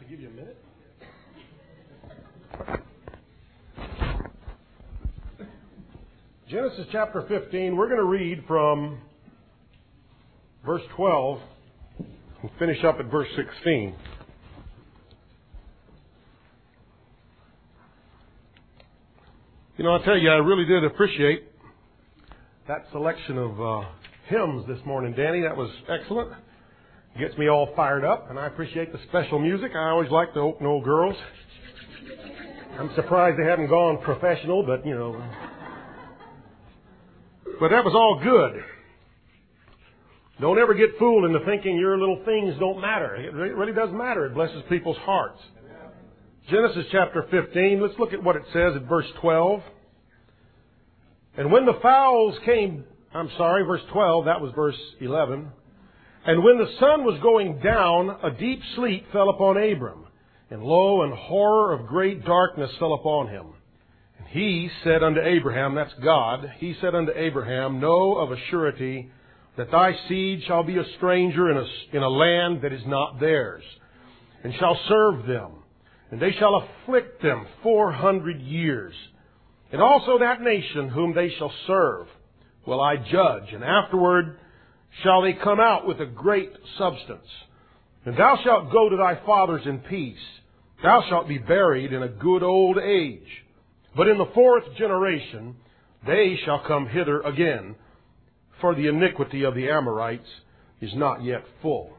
Give you a minute. Genesis chapter 15, we're going to read from verse 12 and finish up at verse 16. You know, I'll tell you, I really did appreciate that selection of hymns this morning, Danny. That was excellent. Gets me all fired up, and I appreciate the special music. I always like the Oak Knoll Girls. I'm surprised they haven't gone professional, but, you know. But that was all good. Don't ever get fooled into thinking your little things don't matter. It really does matter. It blesses people's hearts. Genesis chapter 15, let's look at what it says at verse 12. And when the fowls came, verse 12, that was verse 11. And when the sun was going down, a deep sleep fell upon Abram. And lo, an horror of great darkness fell upon him. And he said unto Abraham, that's God, he said unto Abraham, know of a surety that thy seed shall be a stranger in a land that is not theirs, and shall serve them, and they shall afflict them 400 years. And also that nation whom they shall serve will I judge, and afterward shall they come out with a great substance. And thou shalt go to thy fathers in peace. Thou shalt be buried in a good old age. But in the fourth generation they shall come hither again, for the iniquity of the Amorites is not yet full.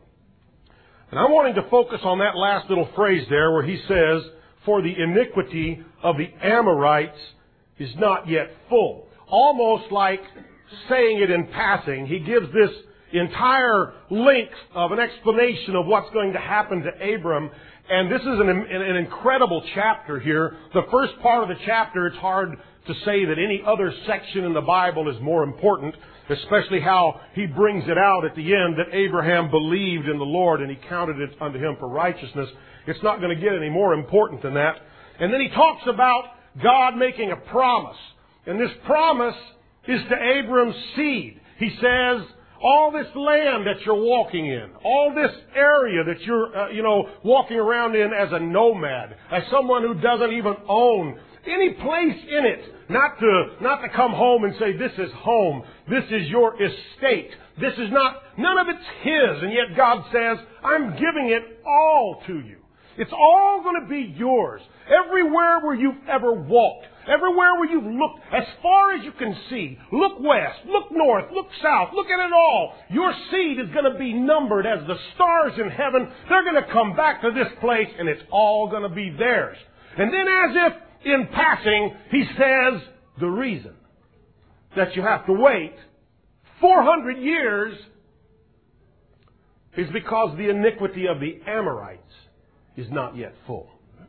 And I'm wanting to focus on that last little phrase there where he says, for the iniquity of the Amorites is not yet full. Almost like saying it in passing, he gives this entire length of an explanation of what's going to happen to Abram. And this is an incredible chapter here. The first part of the chapter, it's hard to say that any other section in the Bible is more important, especially how he brings it out at the end that Abraham believed in the Lord and he counted it unto him for righteousness. It's not going to get any more important than that. And then he talks about God making a promise. And this promise is to Abram's seed. He says, all this land that you're walking in, all this area that you're, walking around in as a nomad, as someone who doesn't even own any place in it, not to come home and say, this is home, this is your estate, this is not, none of it's his, and yet God says, I'm giving it all to you. It's all going to be yours. Everywhere where you've ever walked, everywhere where you've looked, as far as you can see, look west, look north, look south, look at it all. Your seed is going to be numbered as the stars in heaven. They're going to come back to this place, and it's all going to be theirs. And then as if in passing, he says the reason that you have to wait 400 years is because the iniquity of the Amorites is not yet full.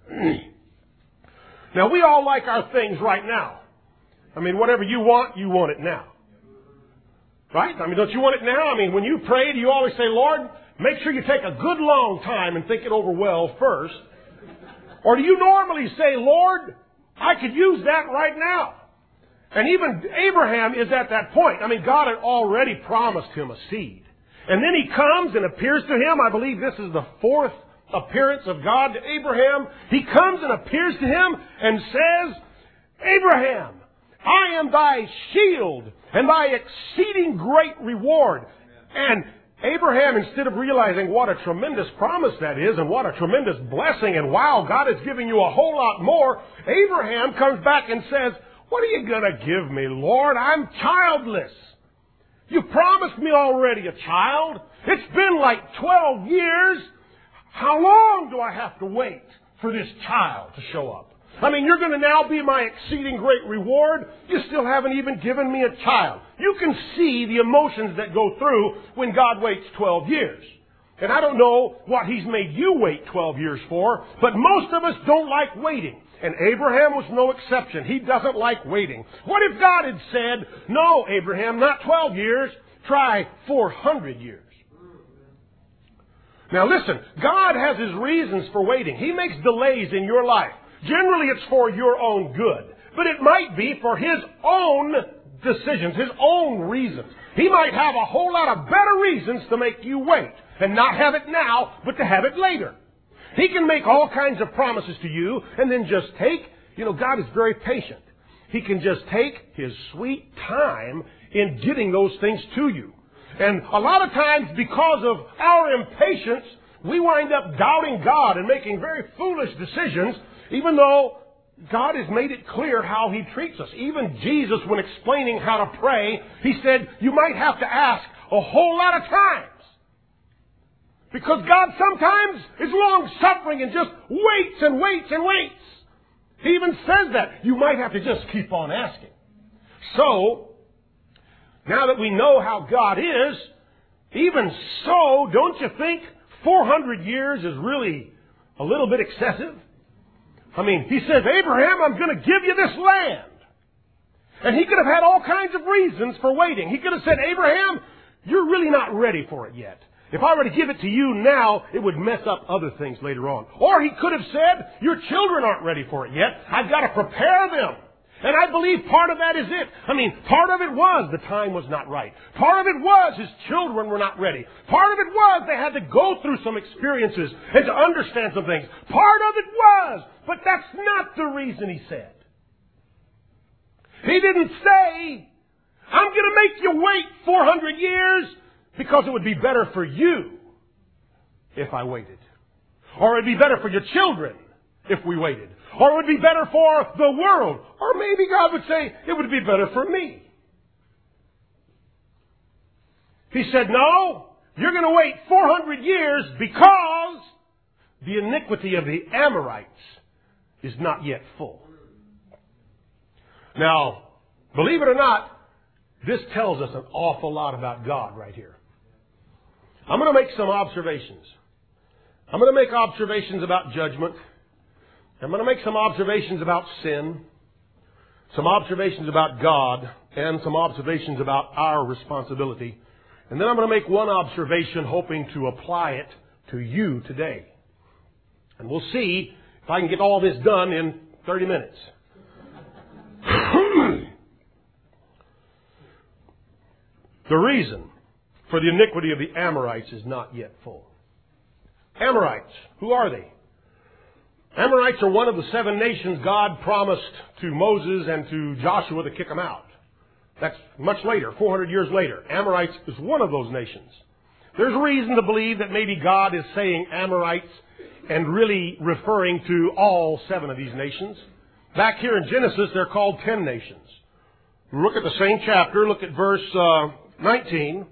Now, we all like our things right now. I mean, whatever you want it now. Right? I mean, don't you want it now? I mean, when you pray, do you always say, Lord, make sure you take a good long time and think it over well first? Or do you normally say, Lord, I could use that right now? And even Abraham is at that point. I mean, God had already promised him a seed. And then he comes and appears to him. I believe this is the fourth appearance of God to Abraham. He comes and appears to him and says, Abraham, I am thy shield and thy exceeding great reward. And Abraham, instead of realizing what a tremendous promise that is and what a tremendous blessing and wow, God is giving you a whole lot more, Abraham comes back and says, what are you going to give me, Lord? I'm childless. You promised me already a child. It's been like 12 years. How long do I have to wait for this child to show up? I mean, you're going to now be my exceeding great reward. You still haven't even given me a child. You can see the emotions that go through when God waits 12 years. And I don't know what He's made you wait 12 years for, but most of us don't like waiting. And Abraham was no exception. He doesn't like waiting. What if God had said, no, Abraham, not 12 years, try 400 years? Now listen, God has His reasons for waiting. He makes delays in your life. Generally it's for your own good. But it might be for His own decisions, His own reasons. He might have a whole lot of better reasons to make you wait. And not have it now, but to have it later. He can make all kinds of promises to you and then just take, God is very patient. He can just take His sweet time in getting those things to you. And a lot of times, because of our impatience, we wind up doubting God and making very foolish decisions, even though God has made it clear how He treats us. Even Jesus, when explaining how to pray, He said, you might have to ask a whole lot of times. Because God sometimes is long-suffering and just waits and waits and waits. He even says that. You might have to just keep on asking. So, now that we know how God is, even so, don't you think 400 years is really a little bit excessive? I mean, He says, Abraham, I'm going to give you this land. And He could have had all kinds of reasons for waiting. He could have said, Abraham, you're really not ready for it yet. If I were to give it to you now, it would mess up other things later on. Or He could have said, your children aren't ready for it yet. I've got to prepare them. And I believe part of that is it. I mean, part of it was the time was not right. Part of it was His children were not ready. Part of it was they had to go through some experiences and to understand some things. Part of it was, but that's not the reason He said. He didn't say, I'm going to make you wait 400 years because it would be better for you if I waited. Or it would be better for your children if we waited. Or it would be better for the world. Or maybe God would say, it would be better for me. He said, no, you're going to wait 400 years because the iniquity of the Amorites is not yet full. Now, believe it or not, this tells us an awful lot about God right here. I'm going to make some observations. I'm going to make observations about judgment. I'm going to make some observations about sin, some observations about God, and some observations about our responsibility. And then I'm going to make one observation hoping to apply it to you today. And we'll see if I can get all this done in 30 minutes. The reason for the iniquity of the Amorites is not yet full. Amorites, who are they? Amorites are one of the 7 nations God promised to Moses and to Joshua to kick them out. That's much later, 400 years later. Amorites is one of those nations. There's reason to believe that maybe God is saying Amorites and really referring to all 7 of these nations. Back here in Genesis, they're called 10 nations. Look at the same chapter, look at verse 19.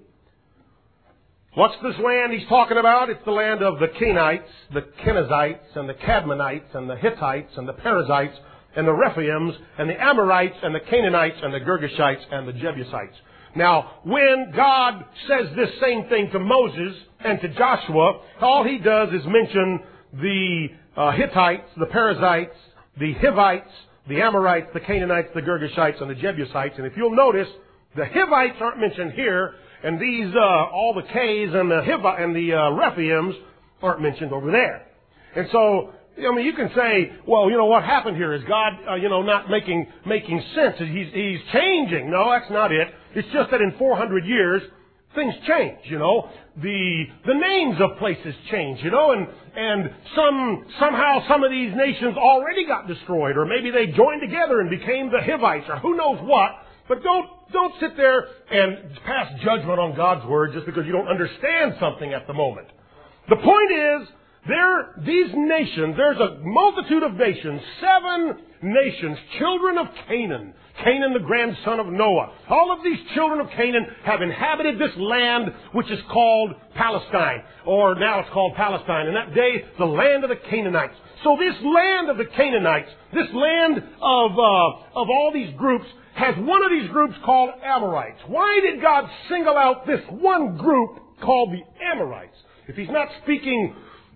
What's this land he's talking about? It's the land of the Kenites, the Kenizzites, and the Cadmonites, and the Hittites, and the Perizzites, and the Rephaims, and the Amorites, and the Canaanites, and the Girgashites, and the Jebusites. Now, when God says this same thing to Moses and to Joshua, all He does is mention the Hittites, the Perizzites, the Hivites, the Amorites, the Canaanites, the Girgashites, and the Jebusites. And if you'll notice, the Hivites aren't mentioned here. And these, all the K's and the Rephaims aren't mentioned over there. And so, you can say, well, what happened here is God, not making sense. He's changing. No, that's not it. It's just that in 400 years, things change, The names of places change, and somehow some of these nations already got destroyed, or maybe they joined together and became the Hivites, or who knows what. But don't sit there and pass judgment on God's Word just because you don't understand something at the moment. The point is, these nations, there's a multitude of nations, 7 nations, children of Canaan. Canaan, the grandson of Noah. All of these children of Canaan have inhabited this land which is called Palestine. Or now it's called Palestine. In that day, the land of the Canaanites. So this land of the Canaanites, this land of all these groups, has one of these groups called Amorites. Why did God single out this one group called the Amorites? If He's not speaking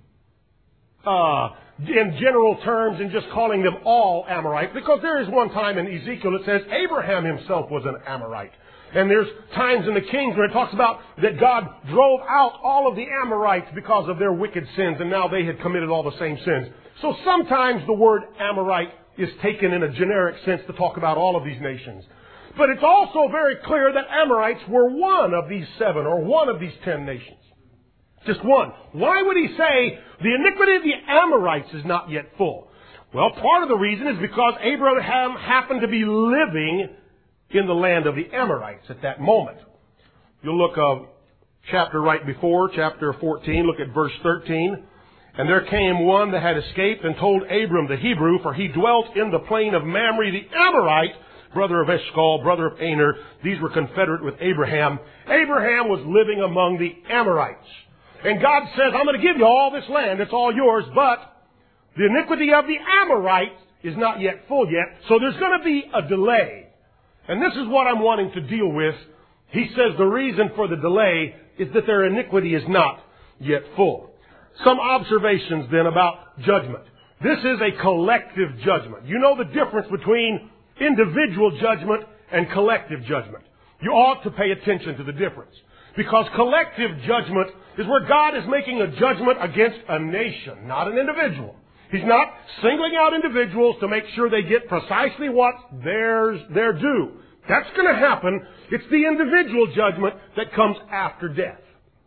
in general terms and just calling them all Amorites, because there is one time in Ezekiel that says Abraham himself was an Amorite. And there's times in the Kings where it talks about that God drove out all of the Amorites because of their wicked sins, and now they had committed all the same sins. So sometimes the word Amorite is taken in a generic sense to talk about all of these nations. But it's also very clear that Amorites were one of these 7 or one of these 10 nations. Just one. Why would he say the iniquity of the Amorites is not yet full? Well, part of the reason is because Abraham happened to be living in the land of the Amorites at that moment. You'll look chapter right before, chapter 14, look at verse 13. And there came one that had escaped and told Abram the Hebrew, for he dwelt in the plain of Mamre the Amorite, brother of Eshcol, brother of Aner. These were confederate with Abraham. Abraham was living among the Amorites. And God says, I'm going to give you all this land. It's all yours, but the iniquity of the Amorites is not yet full yet. So there's going to be a delay. And this is what I'm wanting to deal with. He says the reason for the delay is that their iniquity is not yet full. Some observations then about judgment. This is a collective judgment. You know the difference between individual judgment and collective judgment. You ought to pay attention to the difference. Because collective judgment is where God is making a judgment against a nation, not an individual. He's not singling out individuals to make sure they get precisely what's their due. That's going to happen. It's the individual judgment that comes after death.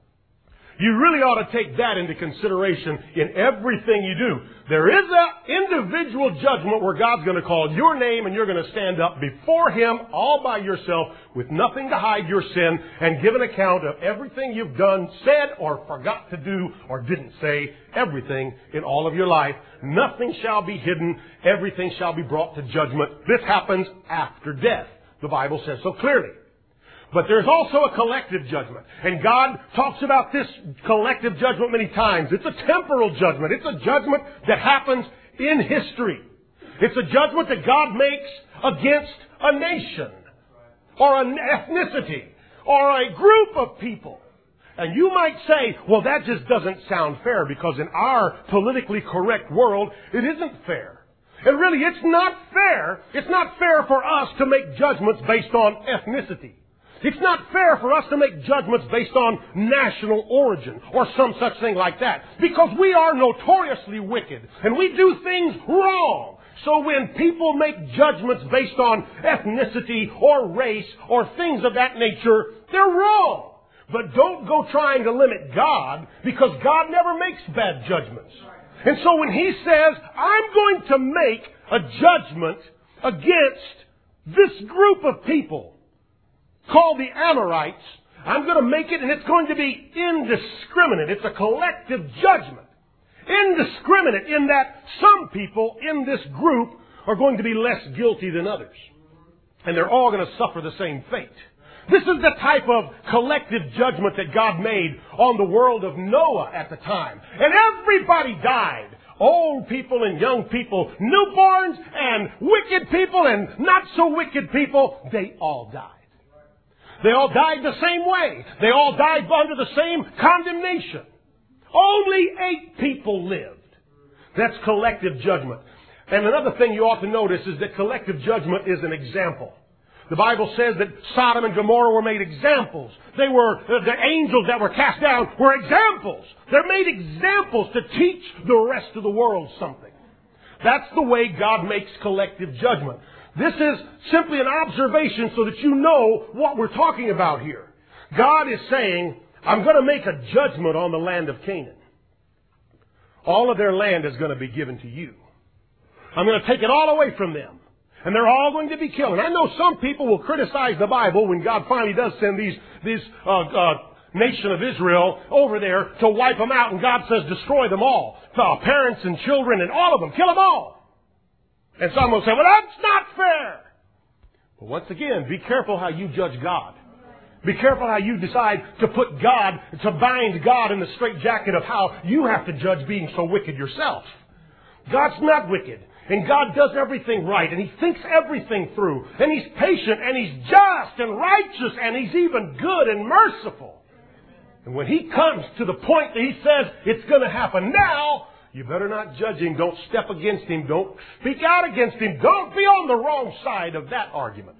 You really ought to take that into consideration in everything you do. There is an individual judgment where God's going to call your name and you're going to stand up before Him all by yourself with nothing to hide your sin and give an account of everything you've done, said, or forgot to do, or didn't say, everything in all of your life. Nothing shall be hidden. Everything shall be brought to judgment. This happens after death. The Bible says so clearly. But there's also a collective judgment. And God talks about this collective judgment many times. It's a temporal judgment. It's a judgment that happens in history. It's a judgment that God makes against a nation or an ethnicity or a group of people. And you might say, well, that just doesn't sound fair because in our politically correct world, it isn't fair. And really, it's not fair. It's not fair for us to make judgments based on ethnicity. It's not fair for us to make judgments based on national origin or some such thing like that. Because we are notoriously wicked and we do things wrong. So when people make judgments based on ethnicity or race or things of that nature, they're wrong. But don't go trying to limit God because God never makes bad judgments. And so when He says, I'm going to make a judgment against this group of people called the Amorites, I'm going to make it, and it's going to be indiscriminate. It's a collective judgment. Indiscriminate in that some people in this group are going to be less guilty than others. And they're all going to suffer the same fate. This is the type of collective judgment that God made on the world of Noah at the time. And everybody died. Old people and young people, newborns and wicked people and not so wicked people, they all died. They all died the same way. They all died under the same condemnation. Only 8 people lived. That's collective judgment. And another thing you ought to notice is that collective judgment is an example. The Bible says that Sodom and Gomorrah were made examples. They were, the angels that were cast down were examples. They're made examples to teach the rest of the world something. That's the way God makes collective judgment. This is simply an observation so that you know what we're talking about here. God is saying, I'm going to make a judgment on the land of Canaan. All of their land is going to be given to you. I'm going to take it all away from them. And they're all going to be killed. And I know some people will criticize the Bible when God finally does send these nation of Israel over there to wipe them out. And God says, destroy them all. Parents and children and all of them. Kill them all. And some will say, well, that's not fair. But once again, be careful how you judge God. Be careful how you decide to put God, to bind God in the straitjacket of how you have to judge being so wicked yourself. God's not wicked. And God does everything right. And He thinks everything through. And He's patient. And He's just and righteous. And He's even good and merciful. And when He comes to the point that He says it's going to happen now, you better not judge Him. Don't step against Him. Don't speak out against Him. Don't be on the wrong side of that argument.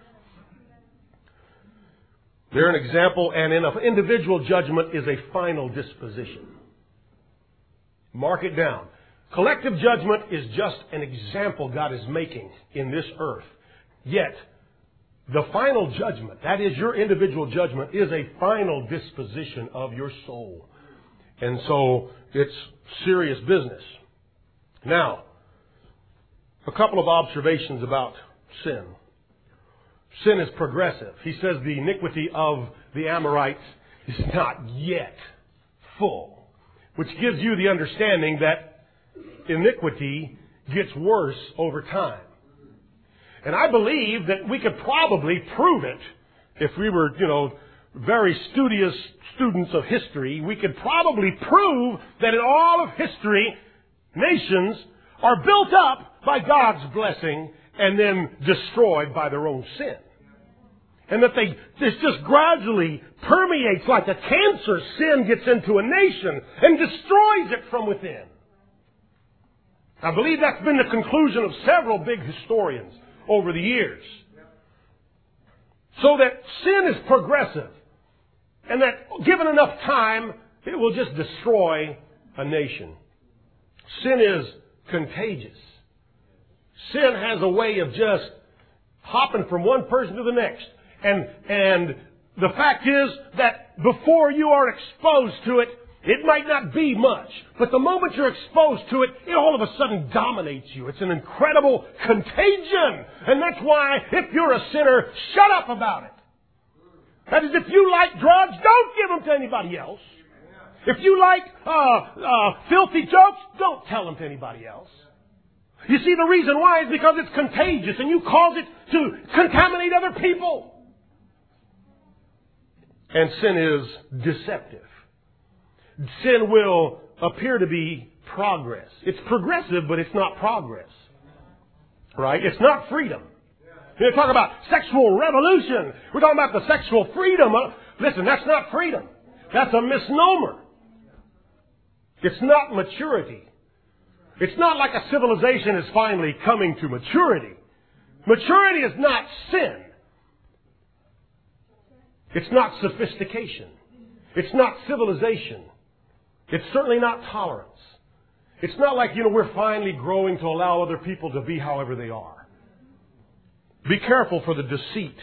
They're an example, and in an individual judgment is a final disposition. Mark it down. Collective judgment is just an example God is making in this earth. Yet, the final judgment, that is your individual judgment, is a final disposition of your soul. And so it's serious business. Now, a couple of observations about sin. Sin is progressive. He says the iniquity of the Amorites is not yet full, which gives you the understanding that iniquity gets worse over time. And I believe that we could probably prove it if we were, very studious students of history. We could probably prove that in all of history, nations are built up by God's blessing and then destroyed by their own sin. And that this just gradually permeates like a cancer. Sin gets into a nation and destroys it from within. I believe that's been the conclusion of several big historians over the years. So that sin is progressive. And that given enough time, it will just destroy a nation. Sin is contagious. Sin has a way of just hopping from one person to the next. And the fact is that before you are exposed to it, it might not be much. But the moment you're exposed to it, it all of a sudden dominates you. It's an incredible contagion. And that's why, if you're a sinner, shut up about it. That is, if you like drugs, don't give them to anybody else. If you like filthy jokes, don't tell them to anybody else. You see, the reason why is because it's contagious and you cause it to contaminate other people. And sin is deceptive. Sin will appear to be progress. It's progressive, but it's not progress. Right? It's not freedom. We're talking about sexual revolution. We're talking about the sexual freedom. Listen, that's not freedom. That's a misnomer. It's not maturity. It's not like a civilization is finally coming to maturity. Maturity is not sin. It's not sophistication. It's not civilization. It's certainly not tolerance. It's not like, we're finally growing to allow other people to be however they are. Be careful for the deceit.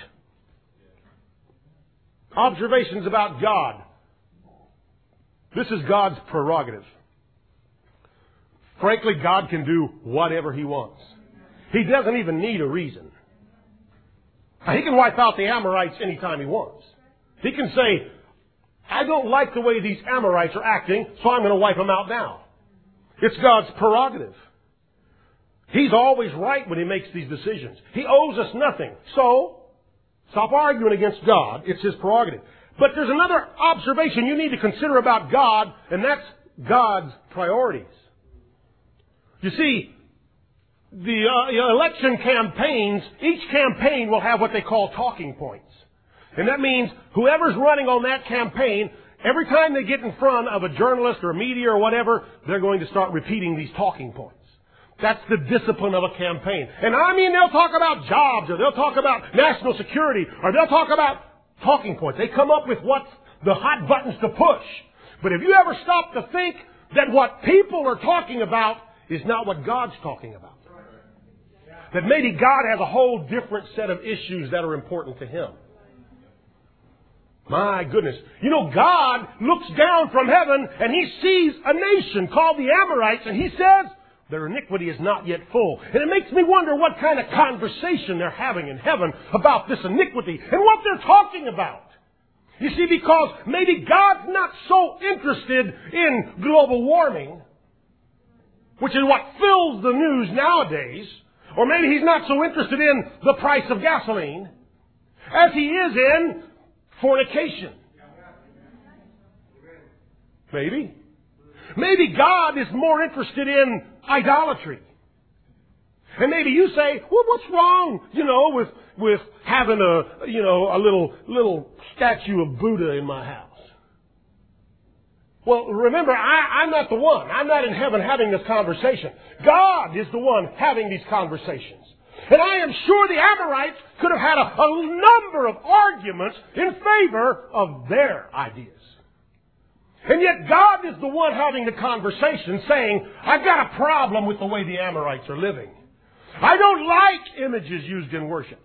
Observations about God. This is God's prerogative. Frankly, God can do whatever He wants. He doesn't even need a reason. He can wipe out the Amorites anytime He wants. He can say, I don't like the way these Amorites are acting, so I'm going to wipe them out now. It's God's prerogative. He's always right when He makes these decisions. He owes us nothing. So, stop arguing against God. It's His prerogative. But there's another observation you need to consider about God, and that's God's priorities. You see, the election campaigns, each campaign will have what they call talking points. And that means whoever's running on that campaign, every time they get in front of a journalist or media or whatever, they're going to start repeating these talking points. That's the discipline of a campaign. And I mean, they'll talk about jobs, or they'll talk about national security, or they'll talk about talking points. They come up with what's the hot buttons to push. But if you ever stop to think that what people are talking about is not what God's talking about, that maybe God has a whole different set of issues that are important to Him. My goodness. God looks down from heaven and He sees a nation called the Amorites, and He says, their iniquity is not yet full. And it makes me wonder what kind of conversation they're having in heaven about this iniquity and what they're talking about. You see, because maybe God's not so interested in global warming, which is what fills the news nowadays, or maybe He's not so interested in the price of gasoline as He is in fornication. Maybe. Maybe God is more interested in idolatry. And maybe you say, well, what's wrong, with having a little statue of Buddha in my house? Well, remember, I'm not the one. I'm not in heaven having this conversation. God is the one having these conversations. And I am sure the Amorites could have had a number of arguments in favor of their ideas. And yet God is the one having the conversation, saying, I've got a problem with the way the Amorites are living. I don't like images used in worship.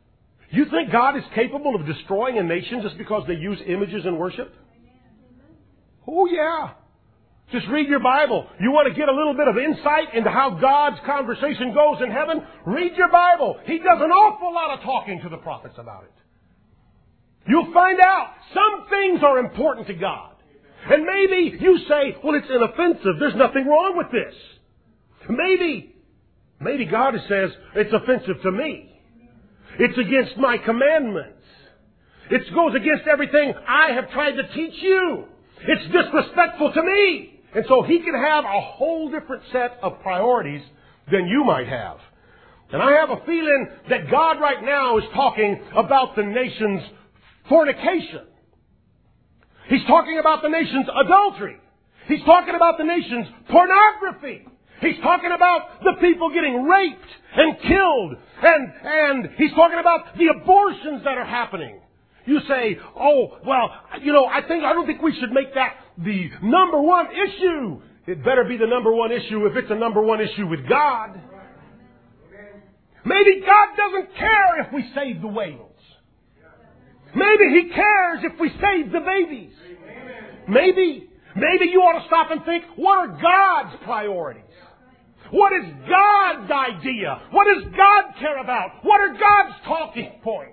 You think God is capable of destroying a nation just because they use images in worship? Oh, yeah. Just read your Bible. You want to get a little bit of insight into how God's conversation goes in heaven? Read your Bible. He does an awful lot of talking to the prophets about it. You'll find out some things are important to God. And maybe you say, well, it's inoffensive. There's nothing wrong with this. Maybe God says it's offensive to me. It's against my commandments. It goes against everything I have tried to teach you. It's disrespectful to me. And so He can have a whole different set of priorities than you might have. And I have a feeling that God right now is talking about the nation's fornication. He's talking about the nation's adultery. He's talking about the nation's pornography. He's talking about the people getting raped and killed. And He's talking about the abortions that are happening. You say, oh, well, I don't think we should make that the number one issue. It better be the number one issue if it's a number one issue with God. Maybe God doesn't care if we save the whales. Maybe He cares if we save the babies. Maybe you ought to stop and think, what are God's priorities? What is God's idea? What does God care about? What are God's talking points?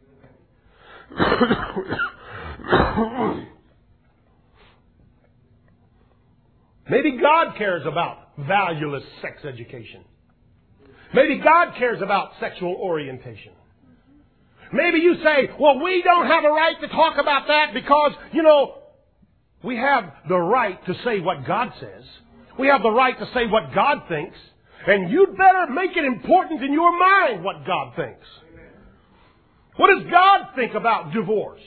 Maybe God cares about valueless sex education. Maybe God cares about sexual orientation. Maybe you say, well, we don't have a right to talk about that because, we have the right to say what God says. We have the right to say what God thinks. And you'd better make it important in your mind what God thinks. What does God think about divorce?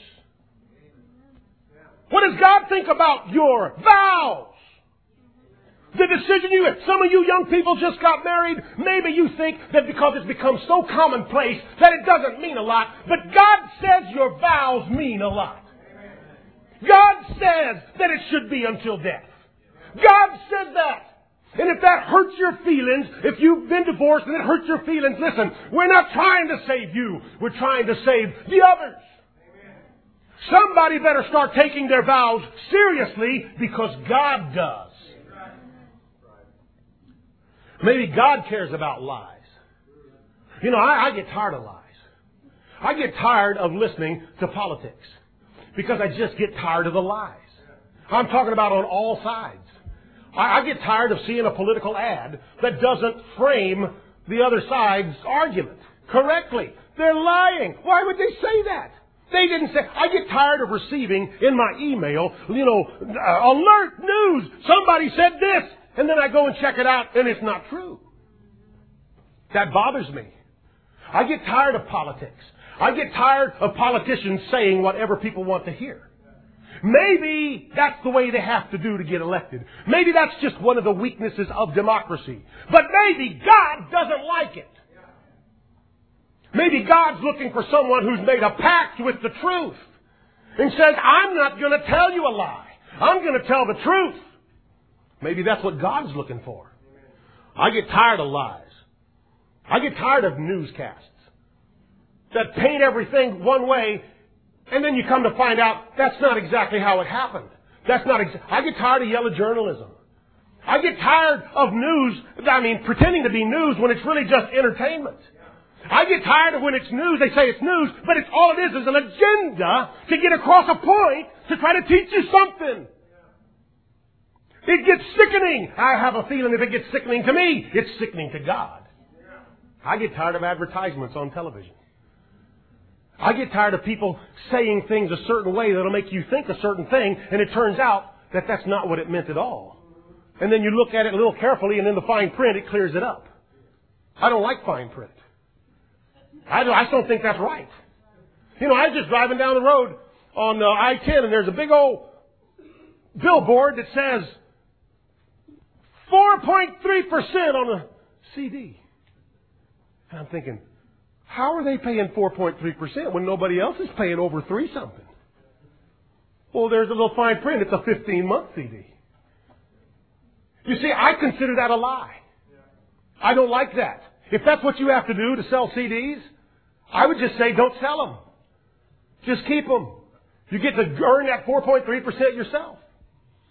What does God think about your vows? The decision some of you young people just got married, maybe you think that because it's become so commonplace that it doesn't mean a lot. But God says your vows mean a lot. God says that it should be until death. God said that. And if that hurts your feelings, if you've been divorced and it hurts your feelings, listen, we're not trying to save you. We're trying to save the others. Somebody better start taking their vows seriously because God does. Maybe God cares about lies. I get tired of lies. I get tired of listening to politics because I just get tired of the lies. I'm talking about on all sides. I get tired of seeing a political ad that doesn't frame the other side's argument correctly. They're lying. Why would they say that? They didn't say. I get tired of receiving in my email, alert news. Somebody said this. And then I go and check it out and it's not true. That bothers me. I get tired of politics. I get tired of politicians saying whatever people want to hear. Maybe that's the way they have to do to get elected. Maybe that's just one of the weaknesses of democracy. But maybe God doesn't like it. Maybe God's looking for someone who's made a pact with the truth and says, I'm not going to tell you a lie. I'm going to tell the truth. Maybe that's what God's looking for. I get tired of lies. I get tired of newscasts that paint everything one way, and then you come to find out that's not exactly how it happened. I get tired of yellow journalism. I get tired of news, pretending to be news when it's really just entertainment. I get tired of when it's news, they say it's news, but it's all it is an agenda to get across a point to try to teach you something. It gets sickening. I have a feeling if it gets sickening to me, it's sickening to God. I get tired of advertisements on television. I get tired of people saying things a certain way that'll make you think a certain thing, and it turns out that that's not what it meant at all. And then you look at it a little carefully, and in the fine print, it clears it up. I don't like fine print. I just don't think that's right. I was just driving down the road on I-10, and there's a big old billboard that says 4.3% on a CD. And I'm thinking, how are they paying 4.3% when nobody else is paying over 3 something? Well, there's a little fine print. It's a 15-month CD. You see, I consider that a lie. I don't like that. If that's what you have to do to sell CDs, I would just say don't sell them. Just keep them. You get to earn that 4.3% yourself.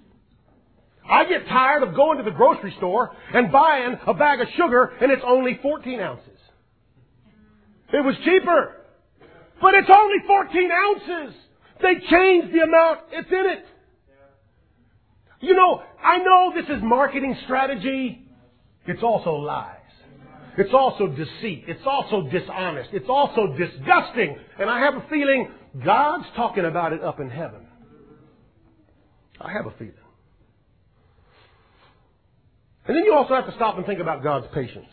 I get tired of going to the grocery store and buying a bag of sugar and it's only 14 ounces. It was cheaper. But it's only 14 ounces. They changed the amount. It's in it. You know, I know this is marketing strategy. It's also lies. It's also deceit. It's also dishonest. It's also disgusting. And I have a feeling God's talking about it up in heaven. I have a feeling. And then you also have to stop and think about God's patience.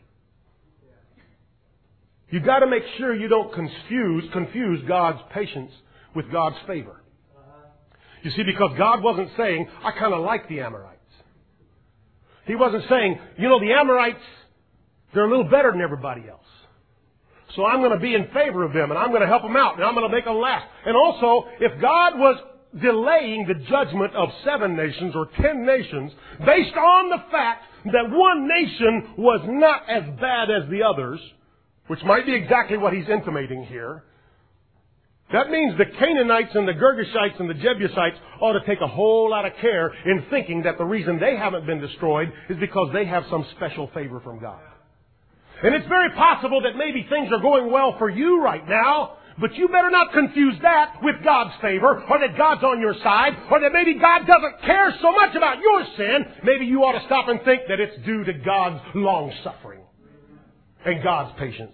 You've got to make sure you don't confuse God's patience with God's favor. You see, because God wasn't saying, I kind of like the Amorites. He wasn't saying, you know, the Amorites, they're a little better than everybody else. So I'm going to be in favor of them and I'm going to help them out and I'm going to make them last. And also, if God was delaying the judgment of 7 nations or 10 nations based on the fact that one nation was not as bad as the others, which might be exactly what he's intimating here, that means the Canaanites and the Girgashites and the Jebusites ought to take a whole lot of care in thinking that the reason they haven't been destroyed is because they have some special favor from God. And it's very possible that maybe things are going well for you right now, but you better not confuse that with God's favor, or that God's on your side, or that maybe God doesn't care so much about your sin. Maybe you ought to stop and think that it's due to God's long-suffering and God's patience.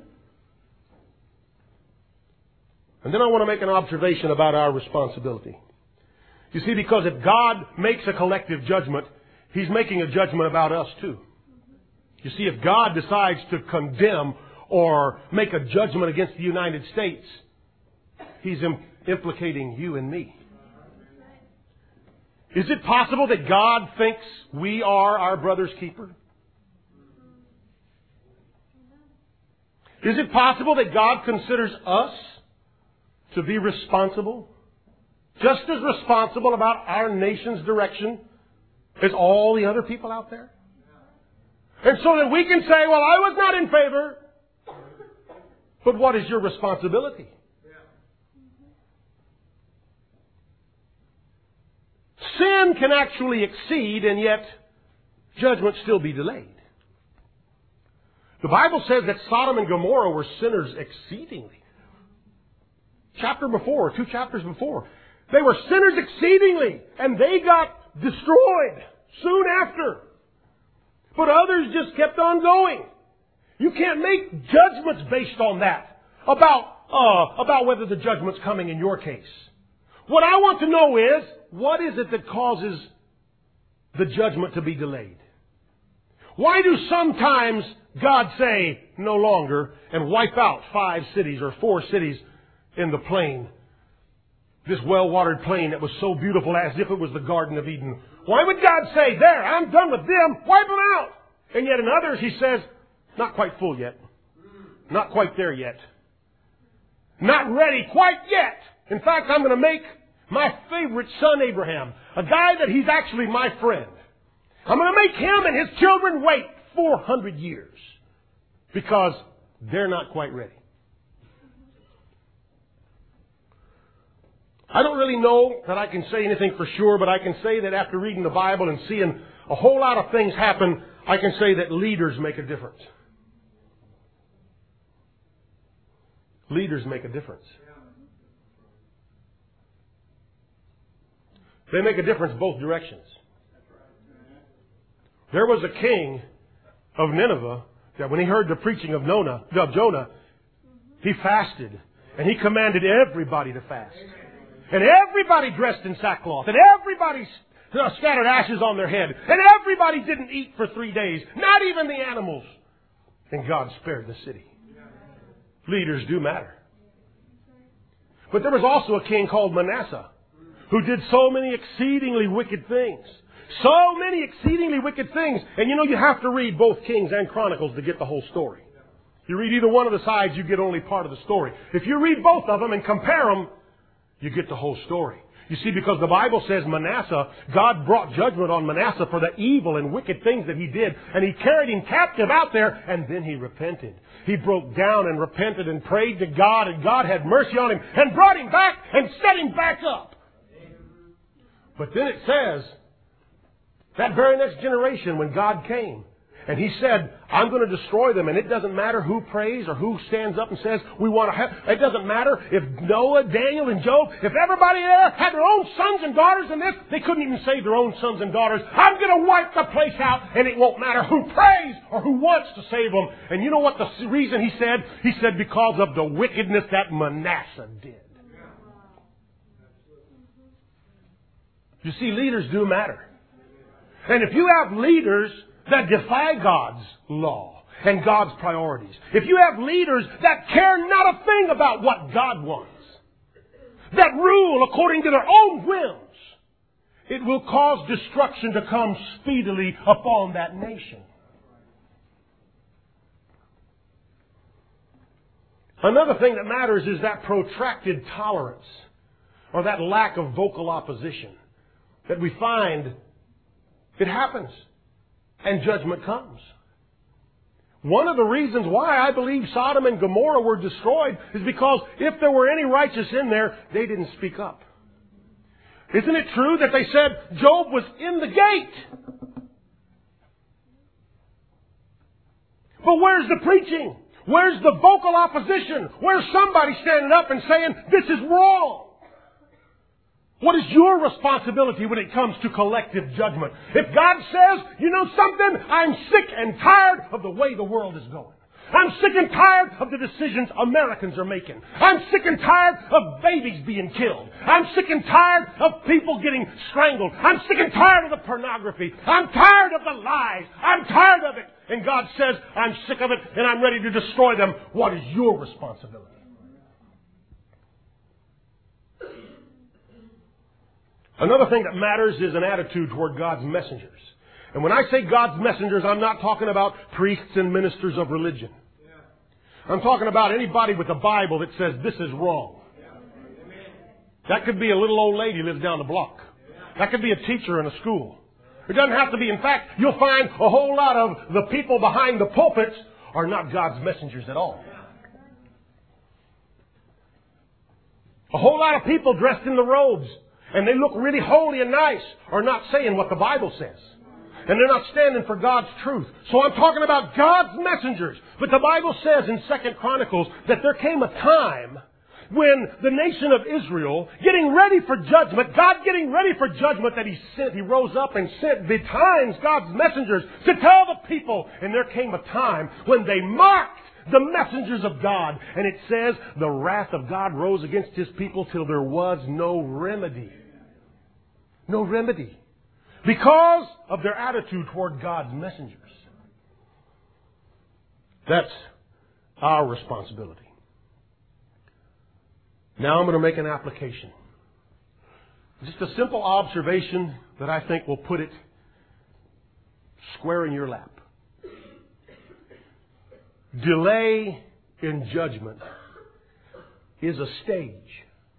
And then I want to make an observation about our responsibility. You see, because if God makes a collective judgment, He's making a judgment about us too. You see, if God decides to condemn or make a judgment against the United States, He's implicating you and me. Is it possible that God thinks we are our brother's keeper? Is it possible that God considers us to be responsible? Just as responsible about our nation's direction as all the other people out there? And so that we can say, well, I was not in favor. But what is your responsibility? Sin can actually exceed and yet judgment still be delayed. The Bible says that Sodom and Gomorrah were sinners exceedingly. Chapter before, 2 chapters before. They were sinners exceedingly, and they got destroyed soon after. But others just kept on going. You can't make judgments based on that, about whether the judgment's coming in your case. What I want to know is, what is it that causes the judgment to be delayed? Why do sometimes God say, no longer, and wipe out 5 cities or 4 cities in the plain? This well-watered plain that was so beautiful as if it was the Garden of Eden. Why would God say, there, I'm done with them, wipe them out? And yet in others He says, not quite full yet. Not quite there yet. Not ready quite yet. In fact, I'm going to make my favorite son Abraham, a guy that he's actually my friend. I'm going to make him and his children wait 400 years because they're not quite ready. I don't really know that I can say anything for sure, but I can say that after reading the Bible and seeing a whole lot of things happen, I can say that leaders make a difference. Leaders make a difference. They make a difference both directions. There was a king of Nineveh that when he heard the preaching of Jonah, he fasted and he commanded everybody to fast. And everybody dressed in sackcloth and everybody scattered ashes on their head and everybody didn't eat for 3 days, not even the animals. And God spared the city. Leaders do matter. But there was also a king called Manasseh who did so many exceedingly wicked things. So many exceedingly wicked things. And you know, you have to read both Kings and Chronicles to get the whole story. If you read either one of the sides, you get only part of the story. If you read both of them and compare them, you get the whole story. You see, because the Bible says Manasseh, God brought judgment on Manasseh for the evil and wicked things that he did. And He carried him captive out there, and then he repented. He broke down and repented and prayed to God, and God had mercy on him and brought him back and set him back up. But then it says That very next generation, when God came, and He said, I'm going to destroy them, and it doesn't matter who prays or who stands up and says, we want to have, it doesn't matter if Noah, Daniel, and Job, if everybody there had their own sons and daughters in this, they couldn't even save their own sons and daughters. I'm going to wipe the place out, and it won't matter who prays or who wants to save them. And you know what the reason He said? He said because of the wickedness that Manasseh did. You see, leaders do matter. And if you have leaders that defy God's law and God's priorities, if you have leaders that care not a thing about what God wants, that rule according to their own whims, it will cause destruction to come speedily upon that nation. Another thing that matters is that protracted tolerance or that lack of vocal opposition that we find. It happens. And judgment comes. One of the reasons why I believe Sodom and Gomorrah were destroyed is because if there were any righteous in there, they didn't speak up. Isn't it true that they said Job was in the gate? But where's the preaching? Where's the vocal opposition? Where's somebody standing up and saying, this is wrong? What is your responsibility when it comes to collective judgment? If God says, you know something, I'm sick and tired of the way the world is going. I'm sick and tired of the decisions Americans are making. I'm sick and tired of babies being killed. I'm sick and tired of people getting strangled. I'm sick and tired of the pornography. I'm tired of the lies. I'm tired of it. And God says, I'm sick of it and I'm ready to destroy them. What is your responsibility? Another thing that matters is an attitude toward God's messengers. And when I say God's messengers, I'm not talking about priests and ministers of religion. I'm talking about anybody with a Bible that says this is wrong. That could be a little old lady who lives down the block. That could be a teacher in a school. It doesn't have to be. In fact, you'll find a whole lot of the people behind the pulpits are not God's messengers at all. A whole lot of people dressed in the robes, and they look really holy and nice, are not saying what the Bible says. And they're not standing for God's truth. So I'm talking about God's messengers. But the Bible says in 2 Chronicles that there came a time when the nation of Israel, getting ready for judgment, God getting ready for judgment that He sent, He rose up and sent betimes God's messengers to tell the people. And there came a time when they mocked the messengers of God. And it says the wrath of God rose against His people till there was no remedy. No remedy. Because of their attitude toward God's messengers. That's our responsibility. Now I'm going to make an application. Just a simple observation that I think will put it square in your lap. Delay in judgment is a stage.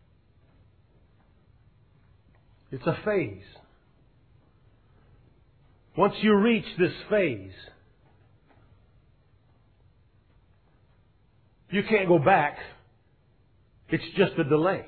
It's a phase. Once you reach this phase, you can't go back. It's just a delay.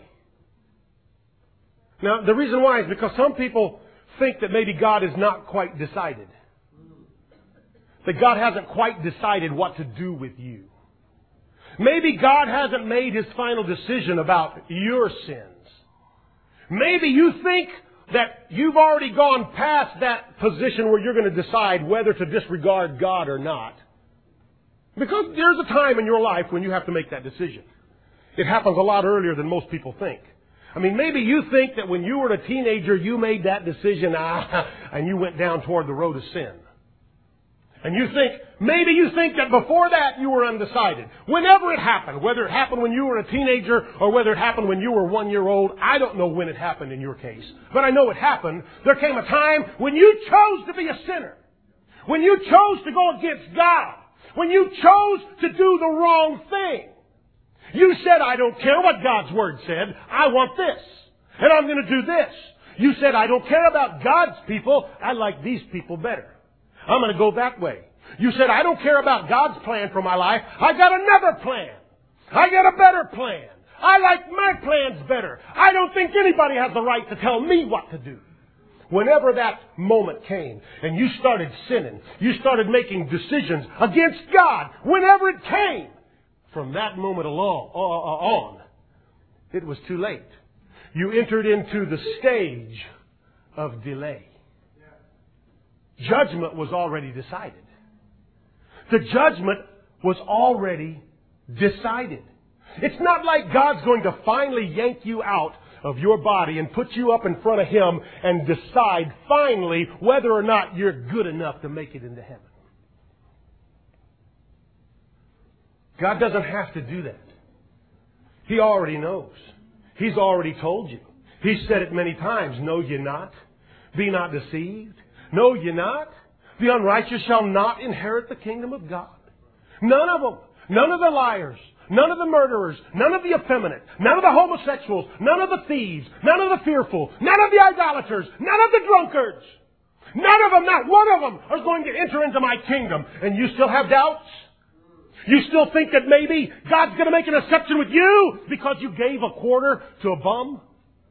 Now, the reason why is because some people think that maybe God is not quite decided. That God hasn't quite decided what to do with you. Maybe God hasn't made His final decision about your sins. Maybe you think that you've already gone past that position where you're going to decide whether to disregard God or not. Because there's a time in your life when you have to make that decision. It happens a lot earlier than most people think. I mean, maybe you think that when you were a teenager, you made that decision, and you went down toward the road of sin. And maybe you think that before that you were undecided. Whenever it happened, whether it happened when you were a teenager or whether it happened when you were 1 year old, I don't know when it happened in your case. But I know it happened. There came a time when you chose to be a sinner. When you chose to go against God. When you chose to do the wrong thing. You said, I don't care what God's Word said. I want this. And I'm going to do this. You said, I don't care about God's people. I like these people better. I'm going to go that way. You said, I don't care about God's plan for my life. I got another plan. I got a better plan. I like my plans better. I don't think anybody has the right to tell me what to do. whenever that moment came and you started sinning, you started making decisions against God, whenever it came, from that moment on, it was too late. You entered into the stage of delay. Judgment was already decided. The judgment was already decided. It's not like God's going to finally yank you out of your body and put you up in front of Him and decide finally whether or not you're good enough to make it into heaven. God doesn't have to do that. He already knows. He's already told you. He said it many times. Know ye not? Be not deceived. Know ye not? The unrighteous shall not inherit the kingdom of God. None of them. None of the liars. None of the murderers. None of the effeminate. None of the homosexuals. None of the thieves. None of the fearful. None of the idolaters. None of the drunkards. None of them, not one of them, are going to enter into my kingdom. And you still have doubts? You still think that maybe God's going to make an exception with you because you gave a quarter to a bum?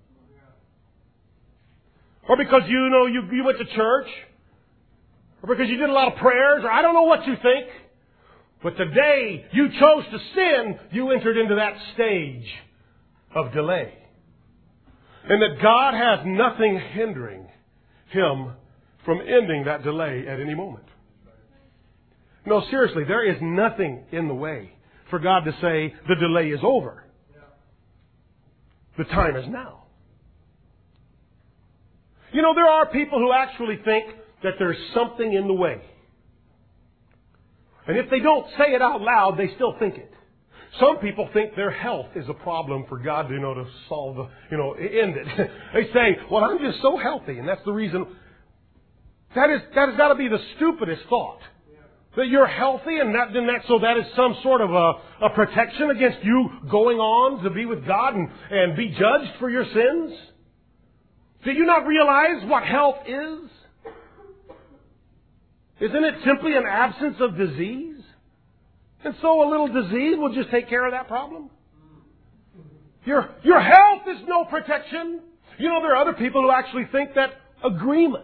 Or because you went to church? Or because you did a lot of prayers? Or I don't know what you think. But the day you chose to sin, you entered into that stage of delay. And that God has nothing hindering Him from ending that delay at any moment. No, seriously, there is nothing in the way for God to say the delay is over. The time is now. You know, there are people who actually think that there's something in the way. And if they don't say it out loud, they still think it. Some people think their health is a problem for God, to solve, end it. They say, well, I'm just so healthy, and that's the reason. That has got to be the stupidest thought. That you're healthy and that is some sort of a protection against you going on to be with God and be judged for your sins? Do you not realize what health is? Isn't it simply an absence of disease? And so a little disease will just take care of that problem? Your health is no protection. There are other people who actually think that agreement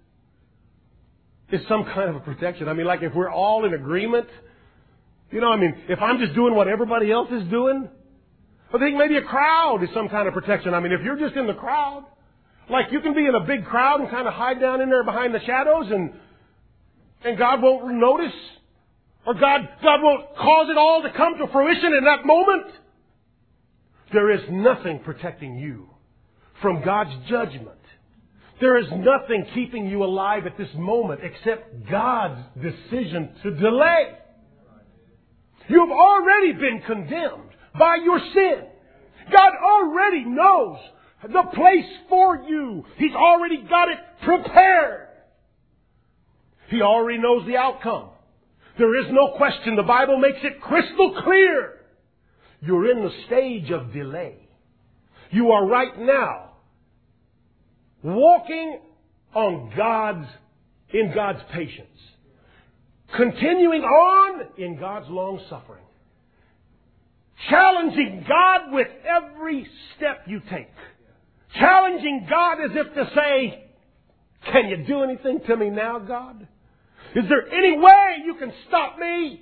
is some kind of a protection. Like if we're all in agreement, if I'm just doing what everybody else is doing, I think maybe a crowd is some kind of protection. If you're just in the crowd, like you can be in a big crowd and kind of hide down in there behind the shadows and God won't notice, or God won't cause it all to come to fruition in that moment. There is nothing protecting you from God's judgment. There is nothing keeping you alive at this moment except God's decision to delay. You've already been condemned by your sin. God already knows the place for you. He's already got it prepared. He already knows the outcome. There is no question. The Bible makes it crystal clear. You're in the stage of delay. You are right now walking in God's patience. Continuing on in God's long suffering. Challenging God with every step you take. Challenging God as if to say, can you do anything to me now, God? Is there any way you can stop me?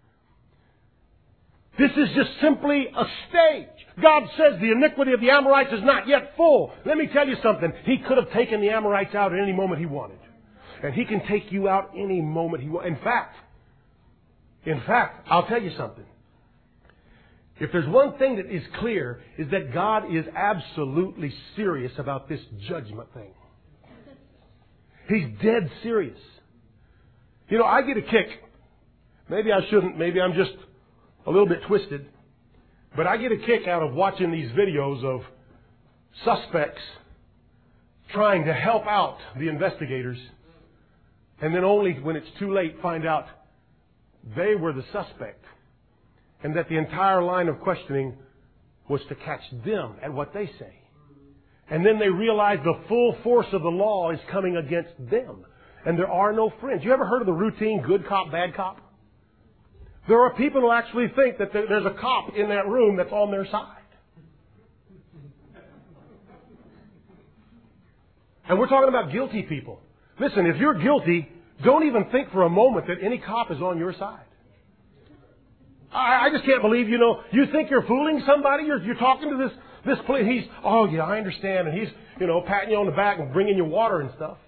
This is just simply a stage. God says the iniquity of the Amorites is not yet full. Let me tell you something. He could have taken the Amorites out at any moment He wanted. And He can take you out any moment He wants. In fact, I'll tell you something. If there's one thing that is clear, is that God is absolutely serious about this judgment thing. He's dead serious. I get a kick. Maybe I shouldn't. Maybe I'm just a little bit twisted. But I get a kick out of watching these videos of suspects trying to help out the investigators. And then only when it's too late find out they were the suspect. And that the entire line of questioning was to catch them at what they say. And then they realize the full force of the law is coming against them. And there are no friends. You ever heard of the routine good cop, bad cop? There are people who actually think that there's a cop in that room that's on their side. And we're talking about guilty people. Listen, if you're guilty, don't even think for a moment that any cop is on your side. I just can't believe, you think you're fooling somebody. You're talking to this police. He's, oh yeah, I understand. And he's, patting you on the back and bringing you water and stuff.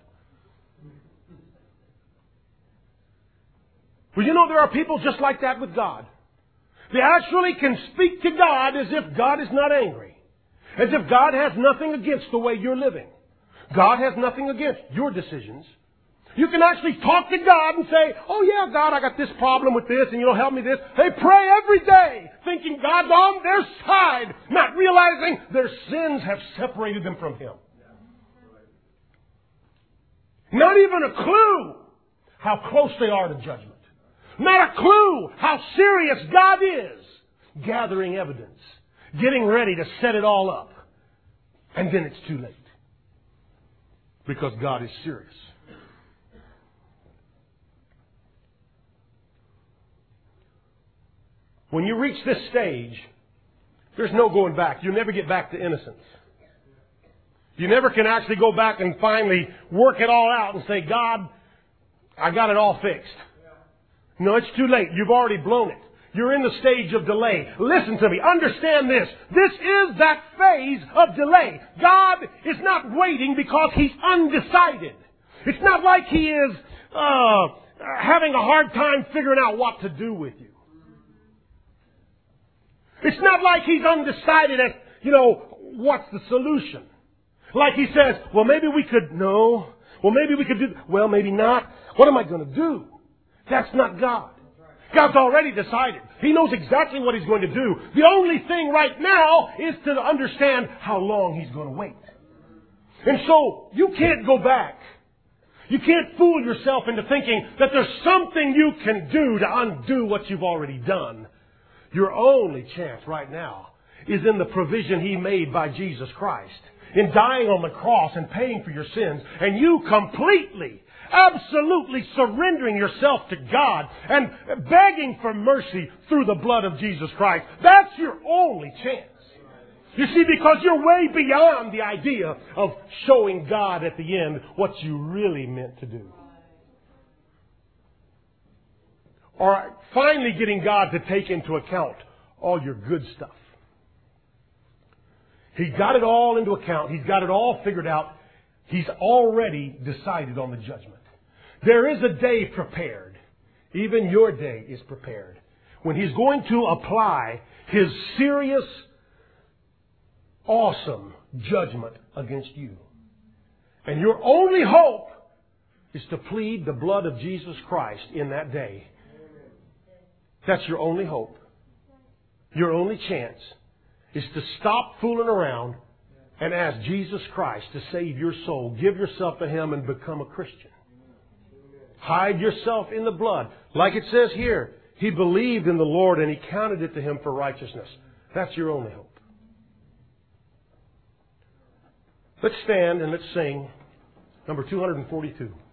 Well, there are people just like that with God. They actually can speak to God as if God is not angry. As if God has nothing against the way you're living. God has nothing against your decisions. You can actually talk to God and say, oh yeah, God, I got this problem with this, and help me this. They pray every day, thinking God's on their side, not realizing their sins have separated them from Him. Not even a clue how close they are to judgment. Not a clue how serious God is. Gathering evidence. Getting ready to set it all up. And then it's too late. Because God is serious. When you reach this stage, there's no going back. You never get back to innocence. You never can actually go back and finally work it all out and say, God, I got it all fixed. No, it's too late. You've already blown it. You're in the stage of delay. Listen to me. Understand this. This is that phase of delay. God is not waiting because He's undecided. It's not like He is having a hard time figuring out what to do with you. It's not like He's undecided as, what's the solution. Like He says, well, maybe we could, no. Well, maybe we could do, well, maybe not. What am I going to do? That's not God. God's already decided. He knows exactly what He's going to do. The only thing right now is to understand how long He's going to wait. And so, you can't go back. You can't fool yourself into thinking that there's something you can do to undo what you've already done. Your only chance right now is in the provision He made by Jesus Christ. In dying on the cross and paying for your sins. And you completely, absolutely surrendering yourself to God and begging for mercy through the blood of Jesus Christ. That's your only chance. You see, because you're way beyond the idea of showing God at the end what you really meant to do. Or finally getting God to take into account all your good stuff. He's got it all into account. He's got it all figured out. He's already decided on the judgment. There is a day prepared. Even your day is prepared. When He's going to apply His serious, awesome judgment against you. And your only hope is to plead the blood of Jesus Christ in that day. That's your only hope. Your only chance is to stop fooling around and ask Jesus Christ to save your soul. Give yourself to Him and become a Christian. Hide yourself in the blood. Like it says here, he believed in the Lord and He counted it to him for righteousness. That's your only hope. Let's stand and let's sing number 242.